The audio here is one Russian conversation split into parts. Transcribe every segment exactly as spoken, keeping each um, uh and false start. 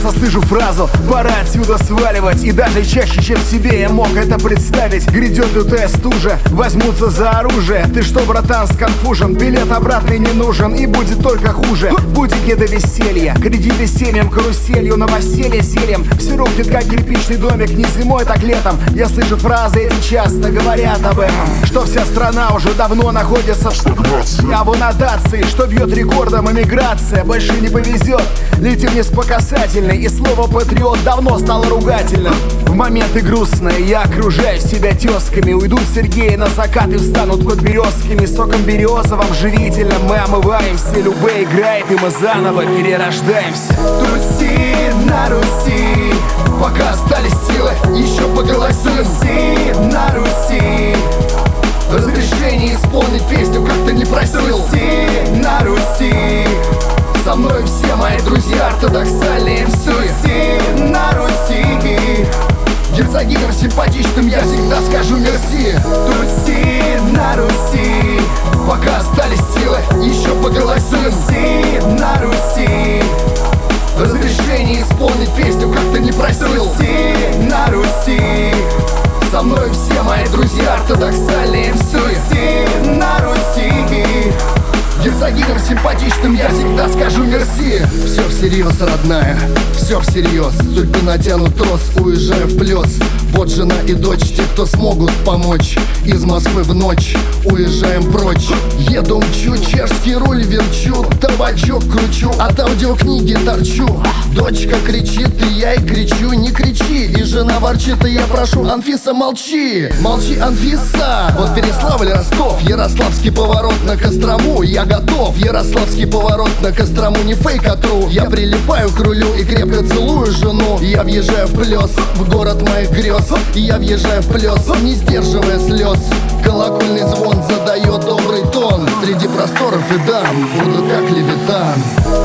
со стыжу фразу: пора отсюда сваливать. И даже чаще, чем себе я мог это представить. Грядет лютая стужа, возьмутся за оружие. Ты что, братан, сконфужен? Билет обратный не нужен, и будет только хуже. Будет не до веселья, кредиты семьям, каруселью, новоселье зельем. Все рухнет, как кирпичный домик, не зимой, так летом. Я слышу фразы, эти часто говорят об этом, что вся страна уже давно находится в стагнации, а в аннотации, что бьет рекордом эмиграция. Больше не повезет, летим не с по касательной, и слово патриот давно стало ругательным. В моменты грустные я окружаю себя тесками. Уйдут Сергеи на закат и встанут под березками. Соком березовым живительным мы омываемся. Любэ играет, и мы заново перерождаемся. Туси на Руси, пока остались силы, еще поголосуем. Туси на Руси, разрешение исполнить песню, как ты не просил. Туси на Руси, со мной все мои друзья ортодоксальные мсы. Туси на Руси, герцогиням симпатичным я всегда скажу мерси. Туси на Руси, пока остались силы, еще поголосуем. Туси на Руси, разрешение исполнить песню, как ты не просил. Туси на Руси, со мной все мои друзья ортодоксальные мсы. Туси на Руси, герцогиням симпатичным я всегда скажу мерси. Все всерьез, родная, все всерьез. Судьбы натянут трос, уезжаю в плес. Вот жена и дочь, те, кто смогут помочь. Из Москвы в ночь уезжаем прочь. Еду, мчу, чешский руль верчу, табачок кручу, от аудиокниги торчу. Дочка кричит, и я и кричу: не кричи. И жена ворчит, и я прошу: Анфиса, молчи. Молчи, Анфиса. Вот Переславль, Ростов, Ярославский поворот на Кострому. Я готов, Ярославский поворот на Кострому не фейк, а тру. Я прилипаю к рулю и крепко целую жену. Я въезжаю в плес, в город моих грез. Я въезжаю в плес, не сдерживая слез. Колокольный звон задает добрый тон. Среди просторов и дам буду как Левитан.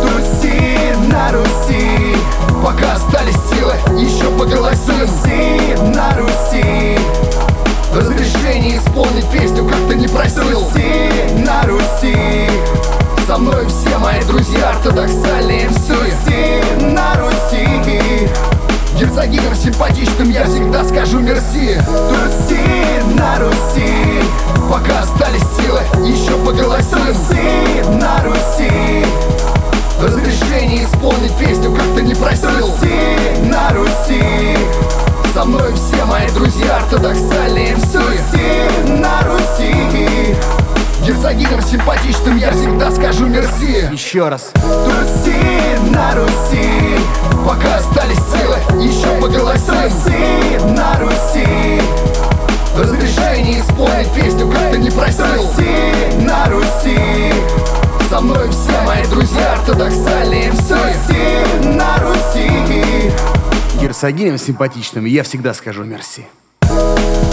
Туси на Руси, пока остались силы, еще поголосуем. Туси на Руси, разрешение исполнить песню, как ты не просил. Туси на Руси, со мной все мои друзья ортодоксальные мсы. Туси на Руси, герцогиням симпатичным я всегда скажу мерси. Туси на Руси, пока остались силы, еще поголосуем. Туси на Руси, разрешение исполнить песню, как ты не просил. Туси на Руси, со мной все мои друзья ортодоксальные мсы. Туси на Руси, герцогиням симпатичным я всегда скажу мерси. Еще раз. Туси на Руси, пока остались силы, еще поголосуем. Туси на Руси, разрешение исполнить песню, как ты не просил. Туси на Руси, со мной все мои друзья ортодоксальные мсы. Туси на Руси, Герцогиням симпатичным я всегда скажу мерси.